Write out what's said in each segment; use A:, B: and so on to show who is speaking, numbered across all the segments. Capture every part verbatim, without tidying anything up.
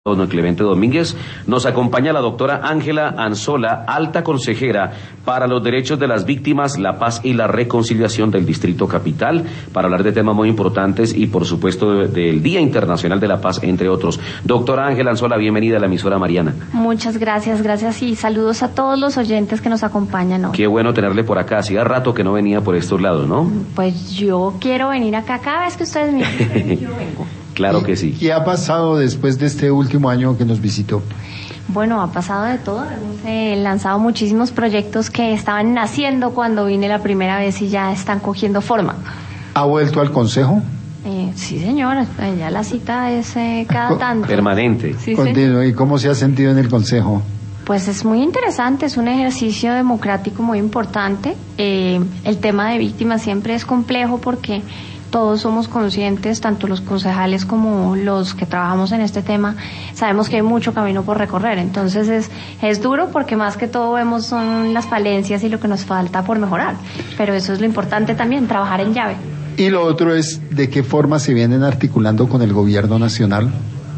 A: Don Clemente Domínguez, nos acompaña la doctora Ángela Anzola, alta consejera para los derechos de las víctimas, la paz y la reconciliación del Distrito Capital, para hablar de temas muy importantes y por supuesto de, del Día Internacional de la Paz, entre otros. Doctora Ángela Anzola, bienvenida a la emisora Mariana.
B: Muchas gracias, gracias y saludos a todos los oyentes que nos acompañan hoy.
A: Qué bueno tenerle por acá, hacía rato que no venía por estos lados, ¿no?
B: Pues yo quiero venir acá cada vez que ustedes me dicen, yo vengo.
A: Claro que sí.
C: ¿Qué ha pasado después de este último año que nos visitó?
B: Bueno, ha pasado de todo. Hemos eh, lanzado muchísimos proyectos que estaban naciendo cuando vine la primera vez y ya están cogiendo forma.
C: ¿Ha vuelto al consejo?
B: Eh, sí, señora. Ya la cita es eh, cada tanto.
A: Permanente.
B: Sí,
C: Continuo. ¿Y cómo se ha sentido en el consejo?
B: Pues es muy interesante, es un ejercicio democrático muy importante. Eh, el tema de víctimas siempre es complejo porque todos somos conscientes, tanto los concejales como los que trabajamos en este tema, sabemos que hay mucho camino por recorrer. Entonces es, es duro porque más que todo vemos son las falencias y lo que nos falta por mejorar. Pero eso es lo importante también, trabajar en llave.
C: Y lo otro es, ¿de qué forma se vienen articulando con el gobierno nacional?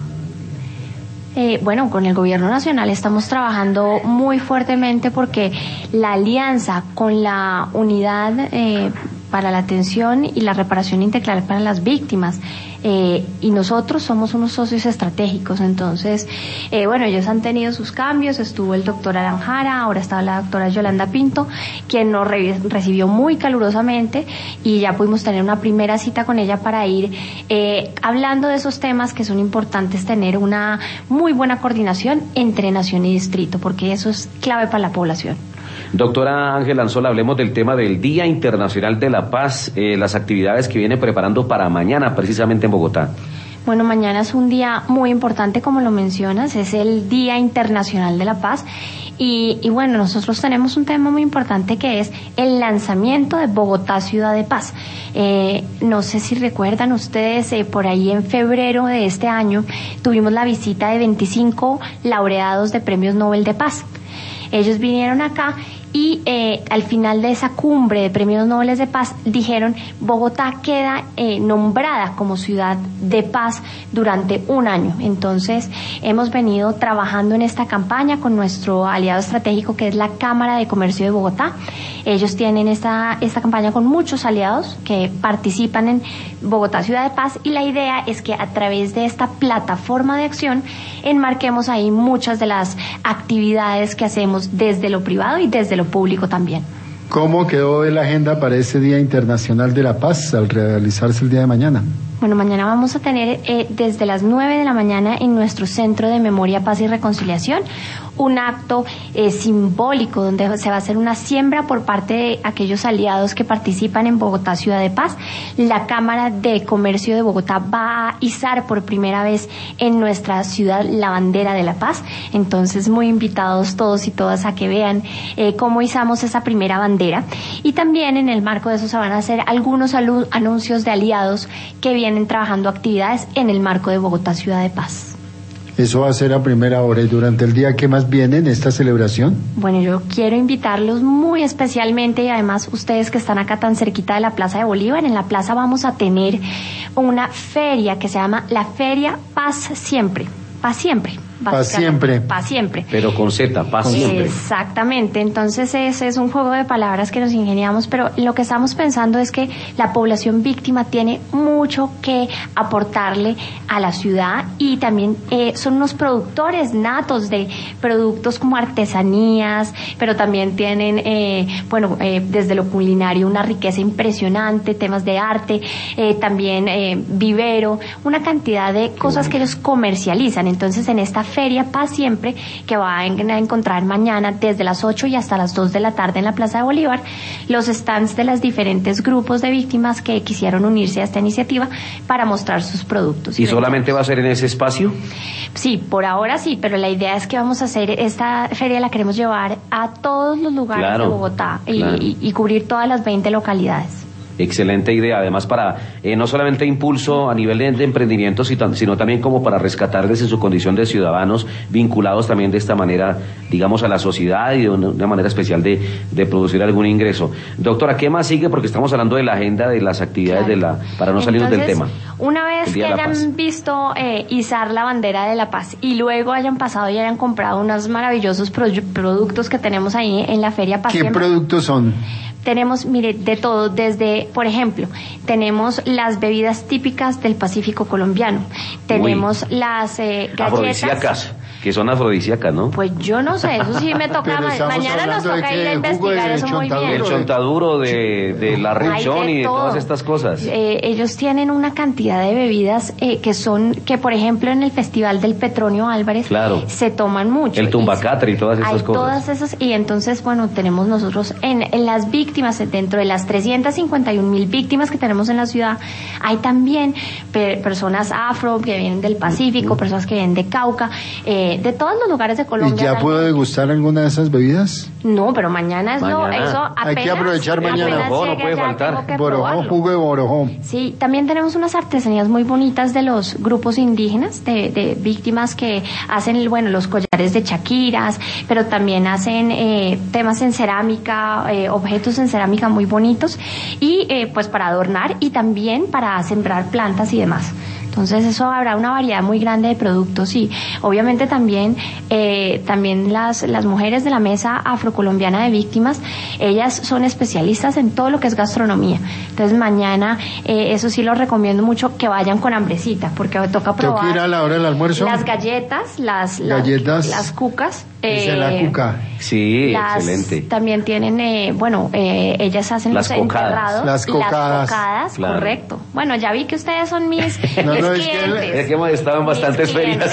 B: Eh, bueno, con el gobierno nacional estamos trabajando muy fuertemente porque la alianza con la unidad eh, para la atención y la reparación integral para las víctimas eh, y nosotros somos unos socios estratégicos. Entonces, eh, bueno, ellos han tenido sus cambios, estuvo el doctor Aranjara, ahora está la doctora Yolanda Pinto, quien nos re- recibió muy calurosamente y ya pudimos tener una primera cita con ella para ir eh, hablando de esos temas que son importantes, tener una muy buena coordinación entre nación y distrito, porque eso es clave para la población.
A: Doctora Ángela Anzola, hablemos del tema del Día Internacional de la Paz, eh, las actividades que viene preparando para mañana, precisamente en Bogotá.
B: Bueno, mañana es un día muy importante, como lo mencionas, es el Día Internacional de la Paz. Y, y bueno, nosotros tenemos un tema muy importante que es el lanzamiento de Bogotá Ciudad de Paz. Eh, no sé si recuerdan ustedes, eh, por ahí en febrero de este año tuvimos la visita de veinticinco laureados de Premios Nobel de Paz. Ellos vinieron acá y eh, al final de esa cumbre de Premios Nobel de Paz dijeron Bogotá queda eh, nombrada como ciudad de paz durante un año. Entonces hemos venido trabajando en esta campaña con nuestro aliado estratégico que es la Cámara de Comercio de Bogotá. Ellos tienen esta, esta campaña con muchos aliados que participan en Bogotá Ciudad de Paz y la idea es que a través de esta plataforma de acción enmarquemos ahí muchas de las actividades que hacemos desde lo privado y desde lo público también.
C: ¿Cómo quedó la agenda para ese Día Internacional de la Paz al realizarse el día de mañana?
B: Bueno, mañana vamos a tener eh, desde las nueve de la mañana en nuestro Centro de Memoria, Paz y Reconciliación un acto eh, simbólico donde se va a hacer una siembra por parte de aquellos aliados que participan en Bogotá Ciudad de Paz. La Cámara de Comercio de Bogotá va a izar por primera vez en nuestra ciudad la bandera de la paz. Entonces, muy invitados todos y todas a que vean eh, cómo izamos esa primera bandera. Y también en el marco de eso se van a hacer algunos alu- anuncios de aliados que vienen trabajando actividades en el marco de Bogotá Ciudad de Paz.
C: Eso va a ser a primera hora. ¿Y durante el día qué más viene en esta celebración?
B: Bueno, yo quiero invitarlos muy especialmente y además ustedes que están acá tan cerquita de la Plaza de Bolívar, en la plaza vamos a tener una feria que se llama la Feria Paz Siempre, Paz Siempre.
C: Paz siempre.
B: Paz siempre.
A: Pero con Z, paz siempre.
B: Exactamente. Entonces ese es un juego de palabras que nos ingeniamos, pero lo que estamos pensando es que la población víctima tiene mucho que aportarle a la ciudad y también eh, son unos productores natos de productos como artesanías, pero también tienen, eh, bueno, eh, desde lo culinario una riqueza impresionante, temas de arte, eh, también eh, vivero, una cantidad de cosas que ellos comercializan. Entonces en esta Feria Paz Siempre, que va a encontrar mañana desde las ocho y hasta las dos de la tarde en la Plaza de Bolívar, los stands de los diferentes grupos de víctimas que quisieron unirse a esta iniciativa para mostrar sus productos.
A: ¿Y solamente va a ser en ese espacio?
B: Sí, por ahora sí, pero la idea es que vamos a hacer, esta feria la queremos llevar a todos los lugares
A: Claro,
B: de Bogotá y,
A: claro.
B: y, y cubrir todas las veinte localidades.
A: Excelente idea, además para eh, no solamente impulso a nivel de, de emprendimiento, sino también como para rescatarles en su condición de ciudadanos vinculados también de esta manera, digamos, a la sociedad y de una, una manera especial de, de producir algún ingreso. Doctora, ¿qué más sigue? Porque estamos hablando de la agenda de las actividades claro. de la, para no salirnos del tema.
B: Una vez que hayan visto eh, izar la bandera de la paz y luego hayan pasado y hayan comprado unos maravillosos pro productos que tenemos ahí en la Feria Paz.
C: ¿Qué productos son?
B: Tenemos, mire, de todo, desde, por ejemplo, tenemos las bebidas típicas del Pacífico colombiano, tenemos Uy. las eh, galletas.
A: Afrodisíacas, que son afrodisíacas, ¿no?
B: Pues yo no sé, eso sí me toca, ma mañana nos toca ir a investigar eso muy bien.
A: El chontaduro de, de la rechón y de todo. Todas estas cosas.
B: Eh, ellos tienen una cantidad de bebidas eh, que son, que por ejemplo en el Festival del Petronio Álvarez
A: claro.
B: se toman mucho.
A: El tumbacatre y, y todas esas
B: hay
A: cosas.
B: Todas esas, y entonces, bueno, tenemos nosotros en, en las víctimas, dentro de las trescientas cincuenta y un mil víctimas que tenemos en la ciudad, hay también pe personas afro que vienen del Pacífico, uh-huh. personas que vienen de Cauca, eh, de todos los lugares de Colombia.
C: ¿Y ya puedo degustar alguna de esas bebidas?
B: No, pero mañana es
A: mañana.
B: lo, eso apenas,
C: hay que aprovechar mañana.
A: Borojó, no puede faltar.
C: Borojó, jugo de borojó.
B: Sí, también tenemos unas artesanías muy bonitas de los grupos indígenas, de, de víctimas que hacen, bueno, los collares de chaquiras, pero también hacen eh, temas en cerámica, eh, objetos en cerámica muy bonitos y eh, pues para adornar y también para sembrar plantas y demás. Entonces eso habrá una variedad muy grande de productos y obviamente también eh, también las las mujeres de la mesa afrocolombiana de víctimas, ellas son especialistas en todo lo que es gastronomía. Entonces mañana eh, eso sí lo recomiendo mucho que vayan con hambrecita porque toca probar.
C: ¿Tengo que ir a la hora del almuerzo?
B: Las galletas, las
C: galletas,
B: las, las cucas.
C: Eh, la cuca.
A: Sí,
B: las,
A: excelente.
B: También tienen, eh, bueno, eh, ellas hacen
A: las
B: los
A: cocadas.
B: enterrados.
C: Las cocadas.
B: Las cocadas, claro. Correcto. Bueno, ya vi que ustedes son mis,
C: no,
B: mis
C: no,
B: clientes.
C: Es
A: que, es que hemos estado en bastantes ferias.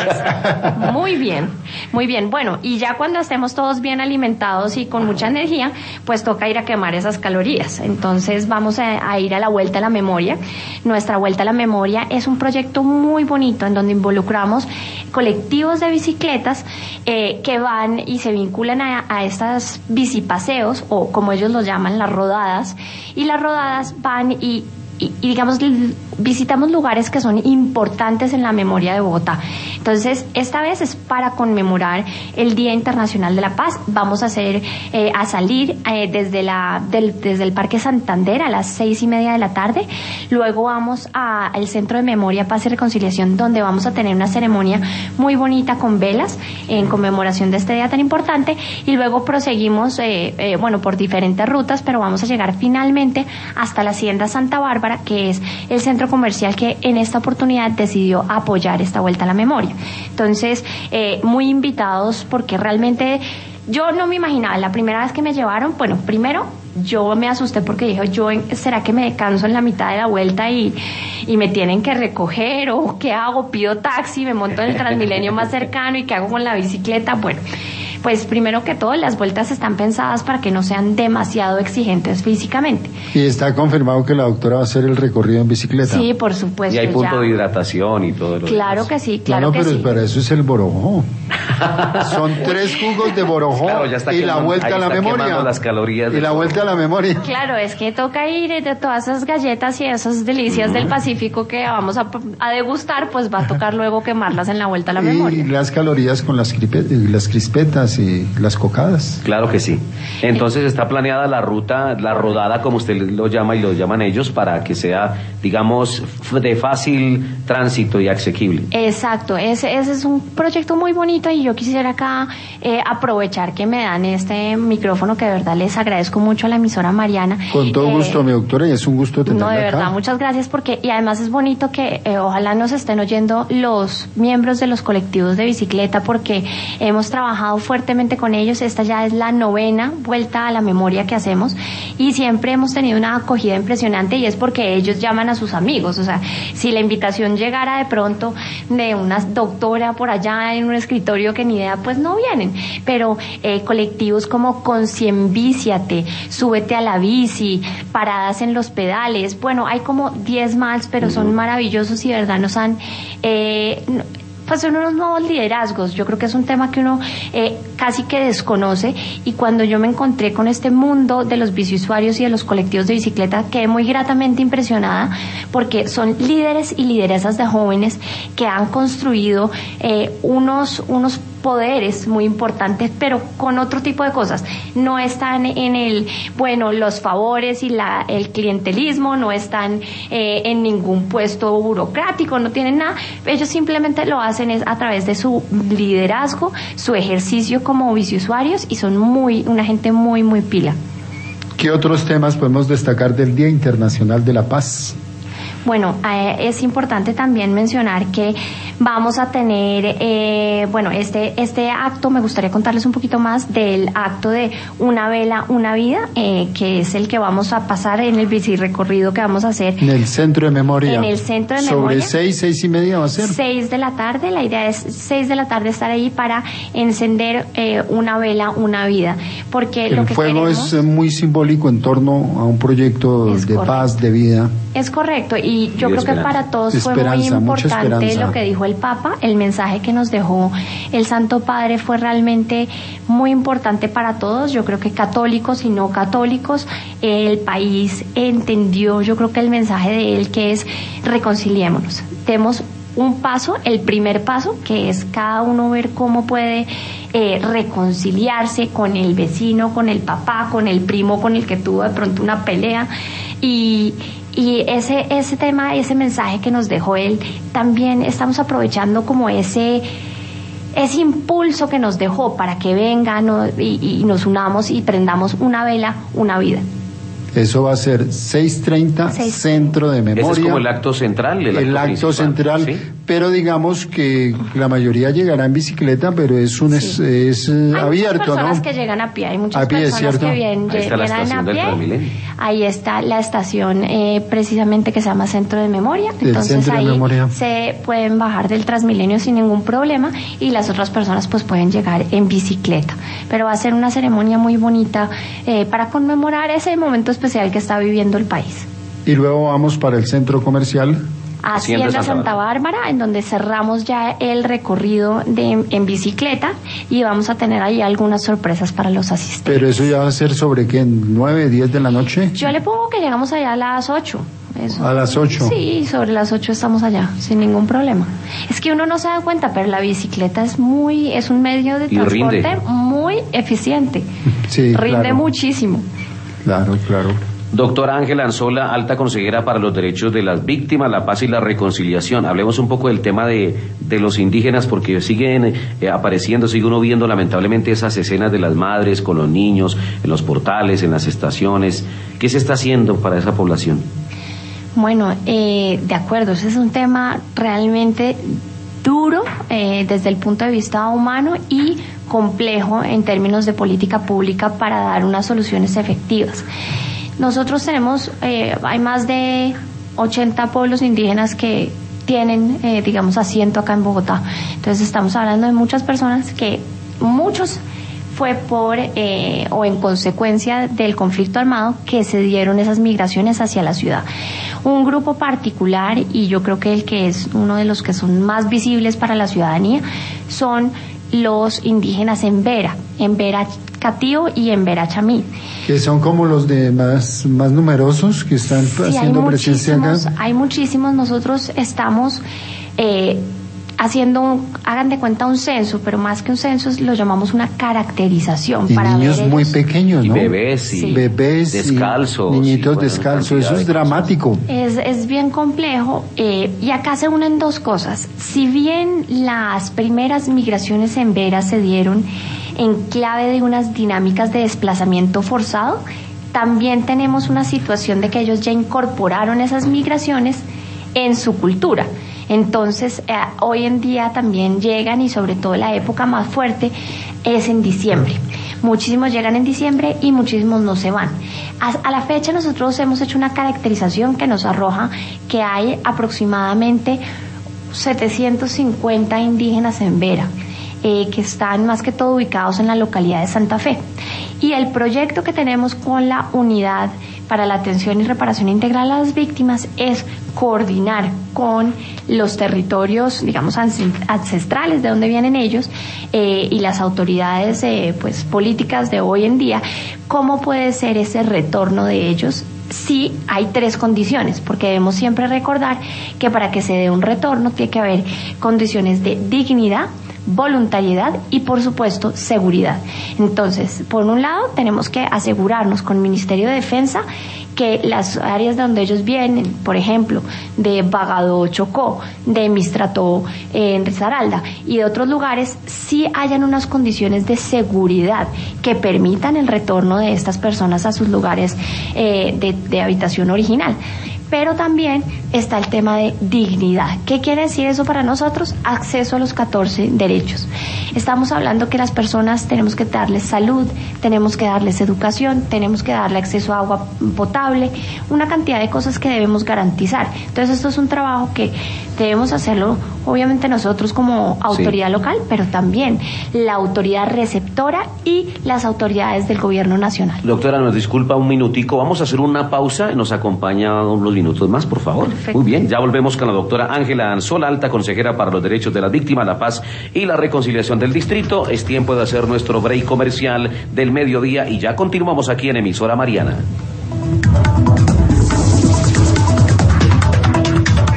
B: Muy bien, muy bien. Bueno, y ya cuando estemos todos bien alimentados y con mucha energía, pues toca ir a quemar esas calorías. Entonces vamos a, a ir a la Vuelta a la Memoria. Nuestra Vuelta a la Memoria es un proyecto muy bonito en donde involucramos colectivos de bicicletas eh, que van y se vinculan a, a estas bicipaseos o como ellos los llaman las rodadas, y las rodadas van y Y, y digamos visitamos lugares que son importantes en la memoria de Bogotá. Entonces esta vez es para conmemorar el Día Internacional de la Paz. Vamos a hacer eh, a salir eh, desde la del, desde el Parque Santander a las seis y media de la tarde. Luego vamos a, al Centro de Memoria, Paz y Reconciliación, donde vamos a tener una ceremonia muy bonita con velas en conmemoración de este día tan importante, y luego proseguimos eh, eh, bueno por diferentes rutas, pero vamos a llegar finalmente hasta la Hacienda Santa Bárbara, que es el centro comercial que en esta oportunidad decidió apoyar esta Vuelta a la Memoria. Entonces, eh, muy invitados porque realmente yo no me imaginaba, la primera vez que me llevaron, bueno, primero yo me asusté porque dije, yo, ¿será que me canso en la mitad de la vuelta y, y me tienen que recoger? ¿O qué hago? ¿Pido taxi? ¿Me monto en el Transmilenio más cercano? ¿Y qué hago con la bicicleta? Bueno, pues primero que todo, las vueltas están pensadas para que no sean demasiado exigentes físicamente.
C: ¿Y está confirmado que la doctora va a hacer el recorrido en bicicleta?
B: Sí, por supuesto.
A: Y hay punto
B: ya.
A: de hidratación y todo lo
B: Claro
A: demás.
B: que sí, claro
C: no, no,
B: que
C: pero
B: sí.
C: para eso es el borojó. Son tres jugos de borojó,
A: claro, ya está
C: y
A: quemando,
C: la vuelta a la memoria.
A: Las calorías
C: y la vuelta a la memoria.
B: Claro, es que toca ir de todas esas galletas y esas delicias mm. del Pacífico que vamos a, a degustar, pues va a tocar luego quemarlas en la vuelta a la
C: y
B: memoria.
C: Y las calorías con las, las crispetas y las cocadas.
A: Claro que sí. Entonces está planeada la ruta, la rodada, como usted lo llama y lo llaman ellos, para que sea, digamos, de fácil tránsito y asequible.
B: Exacto, ese, ese es un proyecto muy bonito y yo quisiera acá eh, aprovechar que me dan este micrófono, que de verdad les agradezco mucho a la emisora Mariana.
C: Con todo eh, gusto, mi doctora, y es un gusto tenerla
B: No, de verdad,
C: acá.
B: muchas gracias, porque y además es bonito que eh, ojalá nos estén oyendo los miembros de los colectivos de bicicleta, porque hemos trabajado fuertemente con ellos. Esta ya es la novena vuelta a la memoria que hacemos y siempre hemos tenido una acogida impresionante, y es porque ellos llaman a sus amigos. O sea, si la invitación llegara de pronto de una doctora por allá en un escritorio que ni idea, pues no vienen, pero eh, colectivos como Concienvíciate, Súbete a la bici, Paradas en los pedales, bueno, hay como diez más, pero son maravillosos y de verdad nos han eh, pues son unos nuevos liderazgos. Yo creo que es un tema que uno eh, casi que desconoce, y cuando yo me encontré con este mundo de los biciusuarios y de los colectivos de bicicleta, quedé muy gratamente impresionada, porque son líderes y lideresas de jóvenes que han construido eh, unos, unos poderes muy importantes, pero con otro tipo de cosas. No están en el, bueno, los favores y la, el clientelismo, no están eh, en ningún puesto burocrático, no tienen nada. Ellos simplemente lo hacen es a través de su liderazgo, su ejercicio como biciusuarios, y son muy, una gente muy, muy pila.
C: ¿Qué otros temas podemos destacar del Día Internacional de la Paz?
B: Bueno, eh, es importante también mencionar que vamos a tener, eh, bueno, este este acto, me gustaría contarles un poquito más del acto de Una Vela, Una Vida, eh, que es el que vamos a pasar en el bicirecorrido que vamos a hacer.
C: En el Centro de Memoria.
B: En el Centro de
C: Sobre
B: Memoria.
C: Sobre seis, seis y media va a ser.
B: Seis de la tarde, la idea es seis de la tarde estar ahí para encender eh, una vela, una vida. Porque
C: el
B: lo que
C: fuego
B: queremos,
C: es muy simbólico en torno a un proyecto de correcto. Paz, de vida.
B: Es correcto, y yo
A: y
B: creo que para todos
C: esperanza,
B: fue muy importante lo que dijo el Papa. El mensaje que nos dejó el Santo Padre fue realmente muy importante para todos. Yo creo que católicos y no católicos, el país entendió, yo creo que el mensaje de él, que es reconciliémonos. Demos un paso, el primer paso, que es cada uno ver cómo puede eh, reconciliarse con el vecino, con el papá, con el primo con el que tuvo de pronto una pelea, y Y ese ese tema, ese mensaje que nos dejó él, también estamos aprovechando como ese ese impulso que nos dejó para que vengan, ¿no? y, y nos unamos y prendamos una vela, una vida.
C: Eso va a ser seis treinta, Centro de Memoria.
A: Ese es como el acto central. El,
C: el acto, acto central, ¿sí? Pero digamos que la mayoría llegará en bicicleta, pero es un sí. es, es
B: hay
C: abierto,
B: muchas personas
C: ¿no?
B: que llegan a pie, hay muchas
C: a pie,
B: personas que vienen,
A: ahí está
B: llegan
A: la
B: a pie.
A: Del
B: ahí está la estación eh, precisamente que se llama Centro de Memoria.
C: Del
B: Entonces
C: Centro
B: ahí
C: de Memoria.
B: Se pueden bajar del Transmilenio sin ningún problema, y las otras personas pues pueden llegar en bicicleta. Pero va a ser una ceremonia muy bonita eh, para conmemorar ese momento especial que está viviendo el país.
C: Y luego vamos para el centro comercial
B: Hacienda Santa, Santa Bárbara, en donde cerramos ya el recorrido de, en bicicleta, y vamos a tener ahí algunas sorpresas para los asistentes.
C: Pero eso ya va a ser sobre qué, nueve, diez de la noche.
B: Yo le pongo que llegamos allá a las ocho. Eso.
C: A las ocho.
B: Sí, sobre las ocho estamos allá, sin ningún problema. Es que uno no se da cuenta, pero la bicicleta es muy, es un medio de
A: y
B: transporte
A: rinde.
B: muy eficiente.
C: Sí,
B: rinde
C: claro.
B: muchísimo.
C: Claro, claro.
A: Doctora Ángela Anzola, alta consejera para los derechos de las víctimas, la paz y la reconciliación. Hablemos un poco del tema de, de los indígenas, porque siguen eh, apareciendo, sigue uno viendo lamentablemente esas escenas de las madres con los niños, en los portales, en las estaciones. ¿Qué se está haciendo para esa población?
B: Bueno, eh, de acuerdo, ese es un tema realmente duro eh, desde el punto de vista humano y complejo en términos de política pública para dar unas soluciones efectivas. Nosotros tenemos, eh, hay más de ochenta pueblos indígenas que tienen, eh, digamos, asiento acá en Bogotá. Entonces estamos hablando de muchas personas que, muchos fue por eh, o en consecuencia del conflicto armado que se dieron esas migraciones hacia la ciudad. Un grupo particular, y yo creo que el que es uno de los que son más visibles para la ciudadanía, son los indígenas en Vera, en Vera Catío y en Vera Chamí.
C: Que son como los de más, más numerosos que están
B: sí,
C: haciendo presencia acá.
B: Hay muchísimos, nosotros estamos eh, haciendo, un, hagan de cuenta un censo, pero más que un censo lo llamamos una caracterización.
C: Y
B: para
C: niños
B: ver
C: muy
B: ellos.
C: pequeños, ¿no?
A: Y bebés y
B: sí.
C: bebés
A: descalzos.
C: Y niñitos
A: y, bueno,
C: descalzos, eso es dramático.
B: Es, es bien complejo eh, y acá se unen dos cosas. Si bien las primeras migraciones en Vera se dieron en clave de unas dinámicas de desplazamiento forzado, también tenemos una situación de que ellos ya incorporaron esas migraciones en su cultura. Entonces, eh, hoy en día también llegan, y sobre todo la época más fuerte es en diciembre. Muchísimos llegan en diciembre y muchísimos no se van. A, a la fecha nosotros hemos hecho una caracterización que nos arroja que hay aproximadamente setecientos cincuenta indígenas en Vera. Eh, que están más que todo ubicados en la localidad de Santa Fe. Y el proyecto que tenemos con la unidad para la atención y reparación integral a las víctimas es coordinar con los territorios, digamos, ancestrales de donde vienen ellos eh, y las autoridades eh, pues políticas de hoy en día, cómo puede ser ese retorno de ellos. Sí, hay tres condiciones, porque debemos siempre recordar que para que se dé un retorno tiene que haber condiciones de dignidad, voluntariedad y, por supuesto, seguridad. Entonces, por un lado, tenemos que asegurarnos con el Ministerio de Defensa que las áreas de donde ellos vienen, por ejemplo, de Bagado, Chocó, de Mistrató, eh, en Risaralda y de otros lugares, sí hayan unas condiciones de seguridad que permitan el retorno de estas personas a sus lugares eh, de, de habitación original. Pero también está el tema de dignidad. ¿Qué quiere decir eso para nosotros? Acceso a los catorce derechos. Estamos hablando que las personas tenemos que darles salud, tenemos que darles educación, tenemos que darle acceso a agua potable, una cantidad de cosas que debemos garantizar. Entonces esto es un trabajo que debemos hacerlo, obviamente nosotros como autoridad sí. local, pero también la autoridad receptora y las autoridades del gobierno nacional.
A: Doctora, nos disculpa un minutico, vamos a hacer una pausa y nos acompaña unos minutos más, por favor.
B: Perfecto.
A: Muy bien, ya volvemos con la doctora Ángela Anzola, alta consejera para los derechos de las víctimas, la paz y la reconciliación del distrito. Es tiempo de hacer nuestro break comercial del mediodía y ya continuamos aquí en Emisora Mariana.